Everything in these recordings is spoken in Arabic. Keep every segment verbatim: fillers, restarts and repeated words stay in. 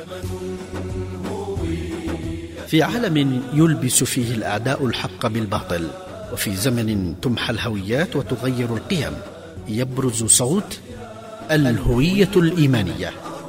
في عالم يلبس فيه الأعداء الحق بالباطل، وفي زمن تمحى الهويات وتغير القيم، يبرز صوت الهوية الإيمانية.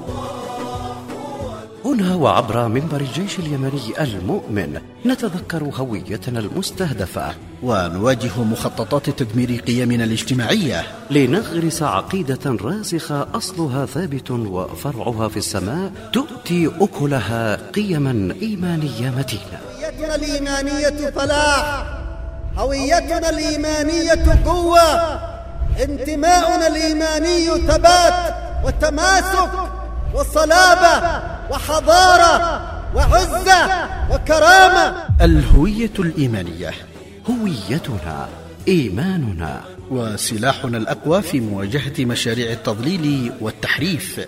هنا وعبر منبر الجيش اليمني المؤمن نتذكر هويتنا المستهدفة، ونواجه مخططات تدمير قيمنا الاجتماعية، لنغرس عقيدة راسخة أصلها ثابت وفرعها في السماء تؤتي أكلها قيما إيمانية متينة. هويتنا الإيمانية فلاح، هويتنا الإيمانية قوة، انتماؤنا الإيماني ثبات وتماسك وصلابة وحضارة وعزة وكرامة. الهوية الإيمانية هويتنا إيماننا، وسلاحنا الأقوى في مواجهة مشاريع التضليل والتحريف.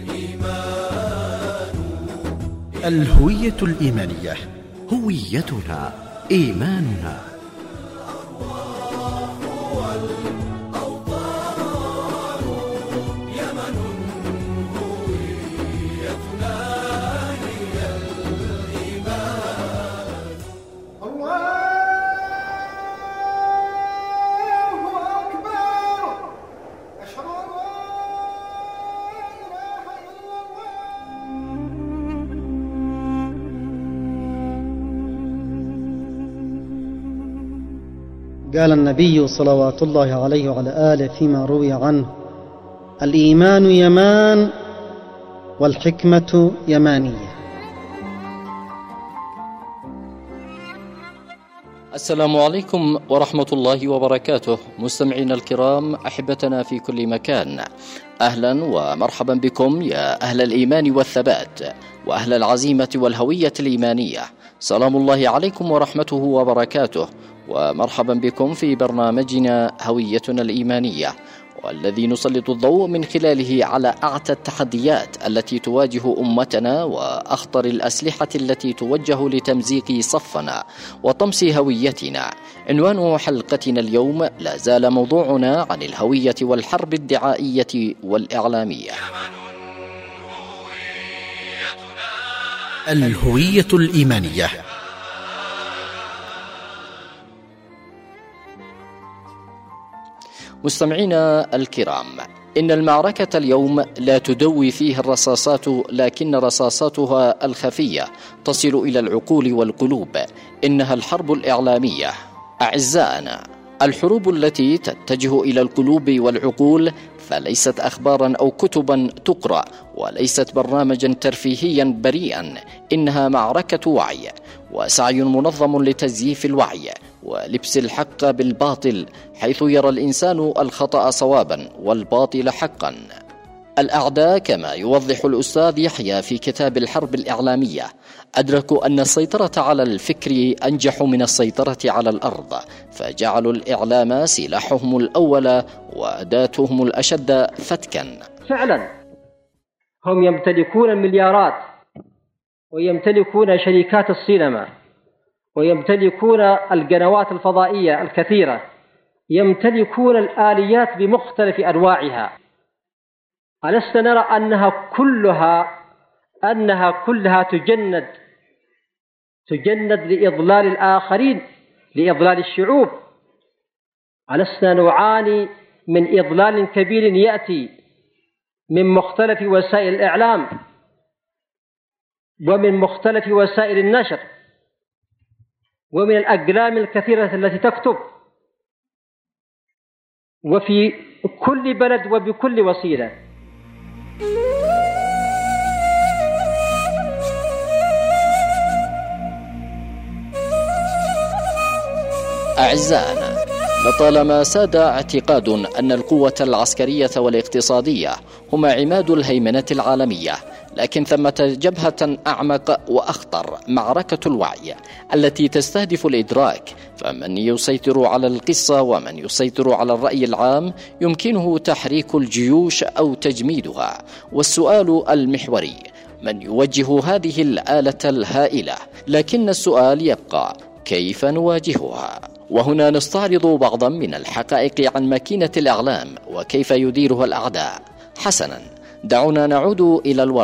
الهوية الإيمانية هويتنا إيماننا. قال النبي صلوات الله عليه وعلى آله فيما روي عنه: الإيمان يمان والحكمة يمانية. السلام عليكم ورحمة الله وبركاته، مستمعينا الكرام، أحبتنا في كل مكان، أهلا ومرحبا بكم يا أهل الإيمان والثبات وأهل العزيمة والهوية الإيمانية. سلام الله عليكم ورحمته وبركاته، ومرحبا بكم في برنامجنا هويتنا الإيمانية، والذي نسلط الضوء من خلاله على أعتى التحديات التي تواجه أمتنا وأخطر الأسلحة التي توجه لتمزيق صفنا وطمس هويتنا. عنوان حلقتنا اليوم لا زال موضوعنا عن الهوية والحرب الدعائية والإعلامية. الهوية الإيمانية. مستمعينا الكرام، إن المعركة اليوم لا تدوي فيها الرصاصات، لكن رصاصاتها الخفية تصل إلى العقول والقلوب. إنها الحرب الإعلامية. أعزائنا، الحروب التي تتجه إلى القلوب والعقول فليست أخبارا أو كتبا تقرأ، وليست برنامجا ترفيهيا بريئا، إنها معركة وعي وسعي منظم لتزييف الوعي ولبس الحق بالباطل، حيث يرى الإنسان الخطأ صوابا والباطل حقا. الأعداء، كما يوضح الأستاذ يحيى في كتاب الحرب الإعلامية، أدركوا أن السيطرة على الفكر أنجح من السيطرة على الأرض، فجعلوا الإعلام سلاحهم الأول وأداتهم الأشد فتكا. فعلا هم يمتلكون المليارات، ويمتلكون شركات السينما، ويمتلكون القنوات الفضائية الكثيرة، يمتلكون الآليات بمختلف أنواعها. ألسنا نرى أنها كلها أنها كلها تجند تجند لإضلال الآخرين، لإضلال الشعوب؟ ألسنا نعاني من إضلال كبير يأتي من مختلف وسائل الإعلام ومن مختلف وسائل النشر ومن الأقلام الكثيرة التي تكتب، وفي كل بلد وبكل وسيلة. أعزائنا، لطالما ساد اعتقاد أن القوة العسكرية والاقتصادية هما عماد الهيمنة العالمية، لكن ثمة جبهة أعمق وأخطر، معركة الوعي التي تستهدف الإدراك. فمن يسيطر على القصة ومن يسيطر على الرأي العام يمكنه تحريك الجيوش أو تجميدها. والسؤال المحوري: من يوجه هذه الآلة الهائلة؟ لكن السؤال يبقى: كيف نواجهها؟ وهنا نستعرض بعضا من الحقائق عن ماكينة الإعلام وكيف يديرها الأعداء. حسنا، دعونا نعود إلى الوراء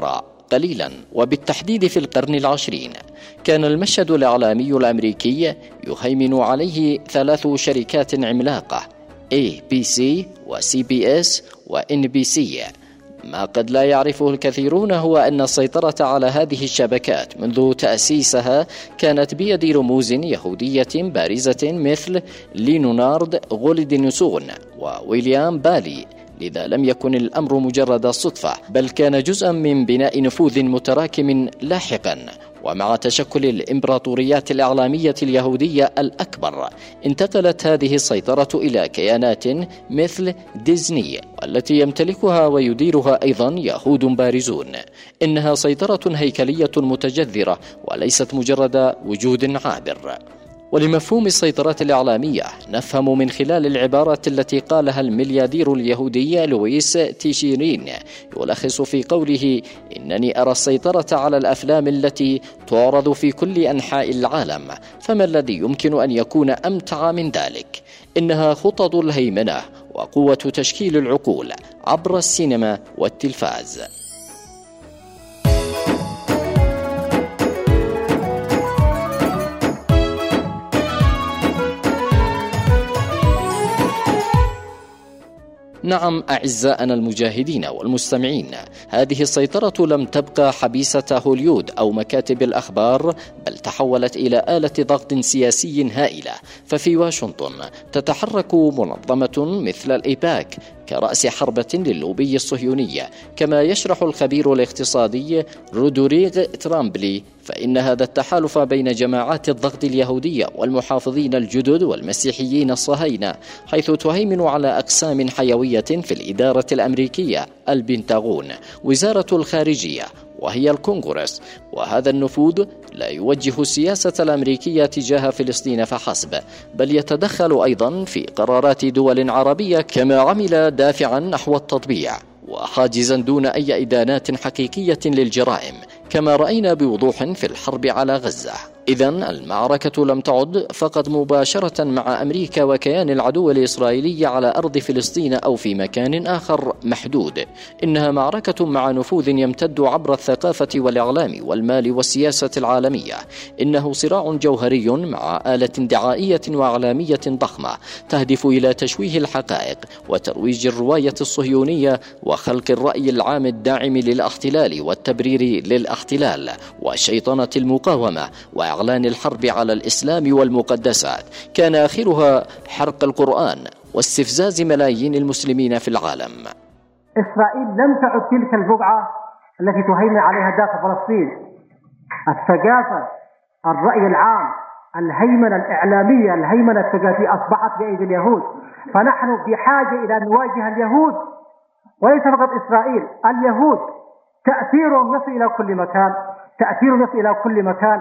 قليلا، وبالتحديد في القرن العشرين. كان المشهد الإعلامي الأمريكي يهيمن عليه ثلاث شركات عملاقة، إيه بي سي و سي بي إس و إن بي سي. ما قد لا يعرفه الكثيرون هو أن السيطرة على هذه الشبكات منذ تأسيسها كانت بيد رموز يهودية بارزة مثل ليونارد غولدنسون وويليام بالي. لذا لم يكن الأمر مجرد صدفة، بل كان جزءا من بناء نفوذ متراكم لاحقا. ومع تشكل الإمبراطوريات الإعلامية اليهودية الأكبر، انتقلت هذه السيطرة إلى كيانات مثل ديزني، والتي يمتلكها ويديرها أيضا يهود بارزون. إنها سيطرة هيكلية متجذرة وليست مجرد وجود عابر. ولمفهوم السيطرة الإعلامية نفهم من خلال العبارة التي قالها الملياردير اليهودي لويس تيشيرين، يلخص في قوله: إنني أرى السيطرة على الأفلام التي تعرض في كل أنحاء العالم، فما الذي يمكن أن يكون أمتع من ذلك؟ إنها خطط الهيمنة وقوة تشكيل العقول عبر السينما والتلفاز. نعم أعزائنا المجاهدين والمستمعين، هذه السيطرة لم تبقى حبيسة هوليود أو مكاتب الأخبار، بل تحولت إلى آلة ضغط سياسي هائلة. ففي واشنطن تتحرك منظمة مثل الإيباك كرأس حربة للوبي الصهيوني، كما يشرح الخبير الاقتصادي رودوريغ ترامبلي، فإن هذا التحالف بين جماعات الضغط اليهودية والمحافظين الجدد والمسيحيين الصهاينة، حيث تهيمن على أقسام حيوية في الإدارة الأمريكية: البنتاغون، وزارة الخارجية، وهي الكونغرس. وهذا النفوذ لا يوجه السياسة الأمريكية تجاه فلسطين فحسب، بل يتدخل أيضا في قرارات دول عربية، كما عمل دافعا نحو التطبيع وحاجزا دون أي إدانات حقيقية للجرائم، كما رأينا بوضوح في الحرب على غزة. إذن المعركة لم تعد فقط مباشرة مع أمريكا وكيان العدو الإسرائيلي على أرض فلسطين أو في مكان آخر محدود، إنها معركة مع نفوذ يمتد عبر الثقافة والإعلام والمال والسياسة العالمية. إنه صراع جوهري مع آلة دعائية وإعلامية ضخمة تهدف إلى تشويه الحقائق وترويج الرواية الصهيونية وخلق الرأي العام الداعم للاحتلال والتبرير للاحتلال وشيطنة المقاومة وإعلان الحرب على الإسلام والمقدسات، كان آخرها حرق القرآن واستفزاز ملايين المسلمين في العالم. إسرائيل لم تعد تلك البقعة التي تهيمن عليها داخل فلسطين. الثقافة، الرأي العام، الهيمنة الإعلامية، الهيمنة الثقافية أصبحت بأيدي اليهود. فنحن بحاجة إلى أن نواجه اليهود، وليس فقط إسرائيل، اليهود تأثيرهم يصل إلى كل مكان، تأثيرهم يصل إلى كل مكان.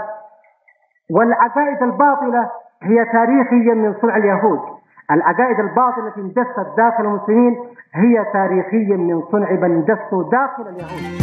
والعقائد الباطلة هي تاريخيا من صنع اليهود. العقائد الباطلة التي اندست داخل المسلمين هي تاريخيا من صنع من اندسوا داخل اليهود.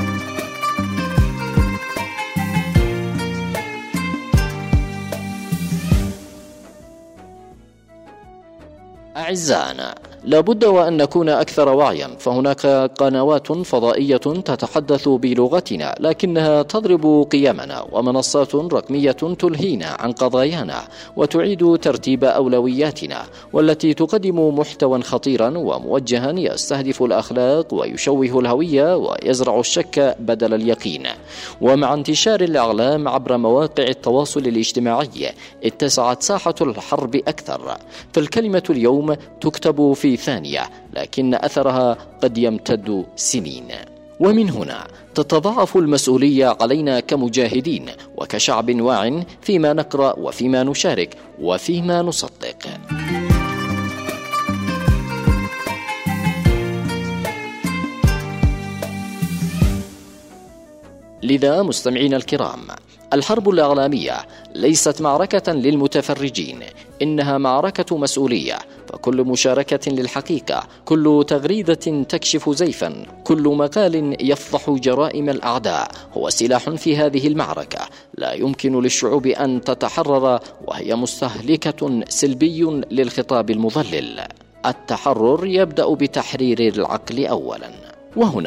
أعزائنا، لابد وأن نكون أكثر وعيا، فهناك قنوات فضائية تتحدث بلغتنا لكنها تضرب قيمنا، ومنصات رقمية تلهينا عن قضايانا وتعيد ترتيب أولوياتنا، والتي تقدم محتوى خطيرا وموجها يستهدف الأخلاق ويشوه الهوية ويزرع الشك بدل اليقين. ومع انتشار الإعلام عبر مواقع التواصل الاجتماعي اتسعت ساحة الحرب أكثر، فالكلمة اليوم تكتب في ثانية لكن أثرها قد يمتد سنين. ومن هنا تتضاعف المسؤولية علينا كمجاهدين وكشعب واع فيما نقرأ وفيما نشارك وفيما نصدق. لذا مستمعينا الكرام، الحرب الإعلامية ليست معركة للمتفرجين، إنها معركة مسؤولية. فكل مشاركة للحقيقة، كل تغريدة تكشف زيفا، كل مقال يفضح جرائم الأعداء هو سلاح في هذه المعركة لا يمكن للشعوب أن تتحرر، وهي مستهلكة سلبي للخطاب المضلل. التحرر يبدأ بتحرير العقل أولا. وهنا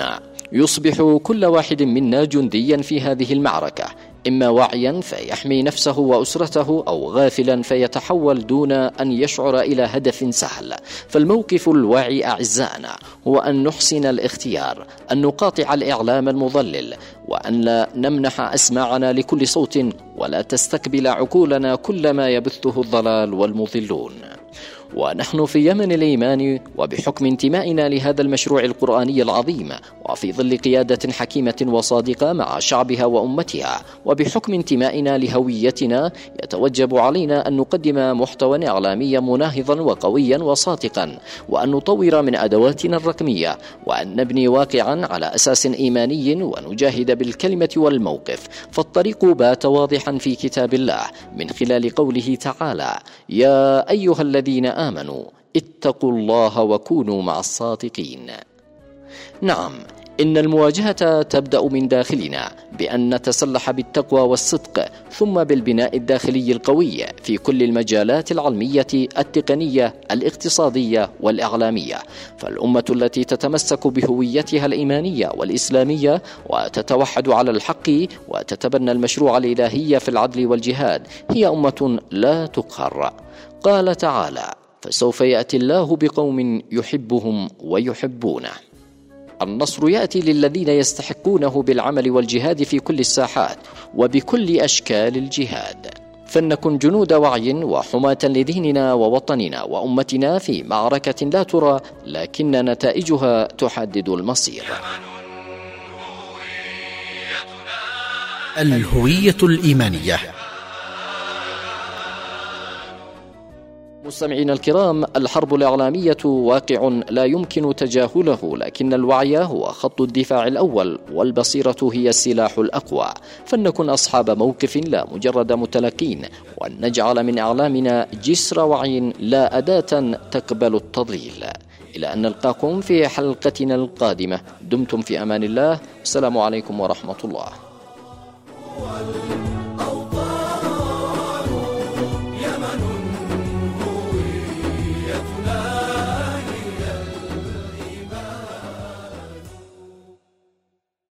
يصبح كل واحد منا جنديا في هذه المعركة، إما واعيا فيحمي نفسه وأسرته، أو غافلا فيتحول دون أن يشعر إلى هدف سهل. فالموقف الواعي أعزائنا هو أن نحسن الاختيار، أن نقاطع الإعلام المضلل، وأن لا نمنح أسماعنا لكل صوت، ولا تستقبل عقولنا كل ما يبثه الضلال والمضلون. ونحن في يمن الإيمان، وبحكم انتمائنا لهذا المشروع القرآني العظيم، وفي ظل قيادة حكيمة وصادقة مع شعبها وأمتها، وبحكم انتمائنا لهويتنا، يتوجب علينا أن نقدم محتوى إعلاميا مناهضا وقويا وصادقا، وأن نطور من أدواتنا الرقمية، وأن نبني واقعا على أساس إيماني، ونجاهد بالكلمة والموقف. فالطريق بات واضحا في كتاب الله من خلال قوله تعالى: يا أيها الذين آمنوا اتقوا الله وكونوا مع الصادقين. نعم، إن المواجهة تبدأ من داخلنا بأن نتسلح بالتقوى والصدق، ثم بالبناء الداخلي القوي في كل المجالات العلمية، التقنية، الاقتصادية والإعلامية. فالأمة التي تتمسك بهويتها الإيمانية والإسلامية، وتتوحد على الحق، وتتبنى المشروع الإلهي في العدل والجهاد، هي أمة لا تقهر. قال تعالى: فسوف يأتي الله بقوم يحبهم ويحبونه. النصر يأتي للذين يستحقونه بالعمل والجهاد في كل الساحات وبكل أشكال الجهاد. فلنكن جنود وعي وحماة لديننا ووطننا وأمتنا في معركة لا ترى، لكن نتائجها تحدد المصير. الهوية الإيمانية. مستمعينا الكرام، الحرب الإعلامية واقع لا يمكن تجاهله، لكن الوعي هو خط الدفاع الأول، والبصيرة هي السلاح الأقوى. فلنكن أصحاب موقف لا مجرد متلقين، وأن نجعل من إعلامنا جسر وعي لا أداة تقبل التضليل. إلى أن نلقاكم في حلقتنا القادمة، دمتم في أمان الله. السلام عليكم ورحمة الله.